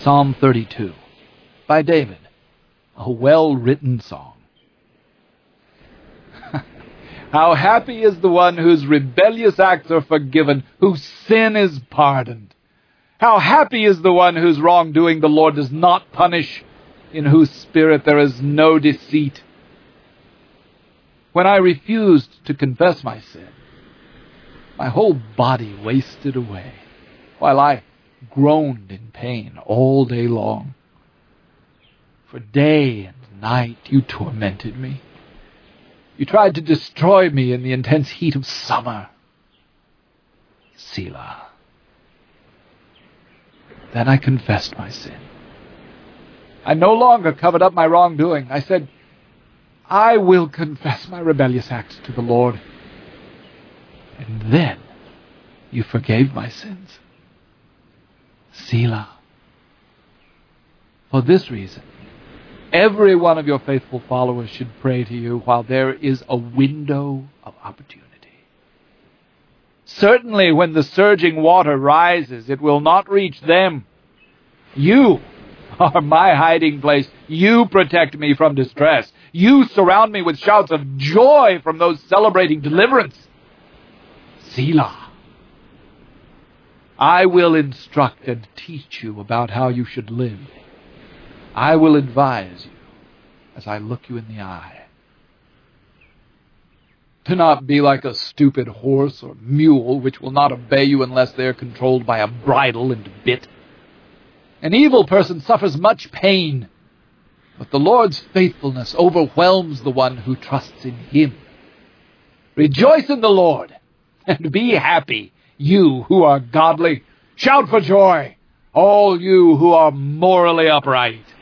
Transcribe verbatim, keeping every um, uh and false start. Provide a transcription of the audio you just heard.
Psalm thirty-two, by David, a well-written song. How happy is the one whose rebellious acts are forgiven, whose sin is pardoned. How happy is the one whose wrongdoing the Lord does not punish, in whose spirit there is no deceit. When I refused to confess my sin, my whole body wasted away, while I groaned in pain all day long. For day and night you tormented me. You tried to destroy me in the intense heat of summer. Selah. Then I confessed my sin. I no longer covered up my wrongdoing. I said, I will confess my rebellious acts to the Lord. And then you forgave my sins. Selah. For this reason, every one of your faithful followers should pray to you while there is a window of opportunity. Certainly when the surging water rises, it will not reach them. You are my hiding place. You protect me from distress. You surround me with shouts of joy from those celebrating deliverance. Selah. I will instruct and teach you about how you should live. I will advise you as I look you in the eye. Do not be like a stupid horse or mule which will not obey you unless they are controlled by a bridle and bit. An evil person suffers much pain, but the Lord's faithfulness overwhelms the one who trusts in him. Rejoice in the Lord and be happy, you who are godly. Shout for joy, all you who are morally upright.